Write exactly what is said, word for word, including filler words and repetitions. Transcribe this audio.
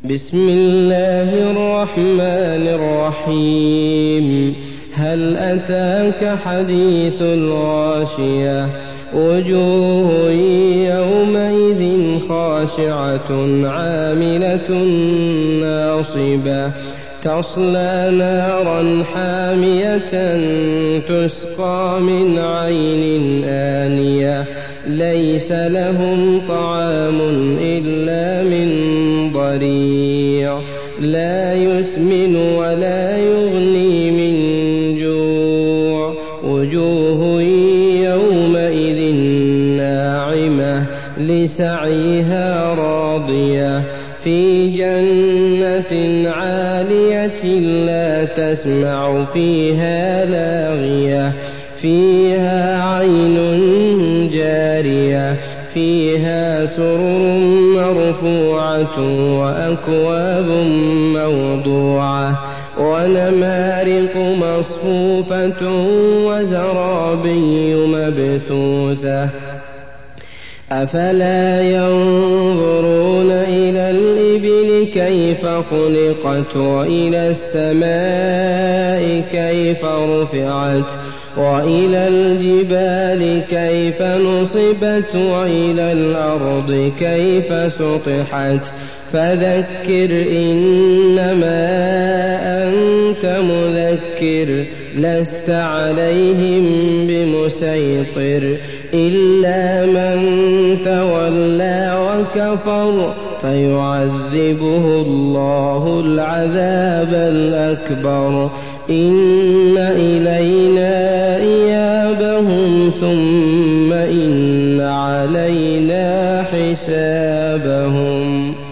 بسم الله الرحمن الرحيم هل أتاك حديث الغاشية وجوه يومئذ خاشعة عاملة ناصبة تصلى نارا حامية تسقى من عين آنية ليس لهم طعام إلا من ضريع لا يسمن ولا يغني من جوع وجوه يومئذ ناعمة لسعيها راضية في جنة عالية لا تسمع فيها لاغية فيها عين جارية فيها سرر مرفوعة وأكواب موضوعة ونمارق مصفوفة وزرابي مبثوثة أفلا ينظرون إلى الإبل كيف خلقت وإلى السماء كيف رفعت وإلى الجبال كيف نصبت وإلى الأرض كيف سطحت فذكر إنما أنت مذكر لست عليهم بمسيطر إلا من تولى وكفر فيعذبه الله العذاب الأكبر إن إلينا إيابهم ثم إن علينا حسابهم.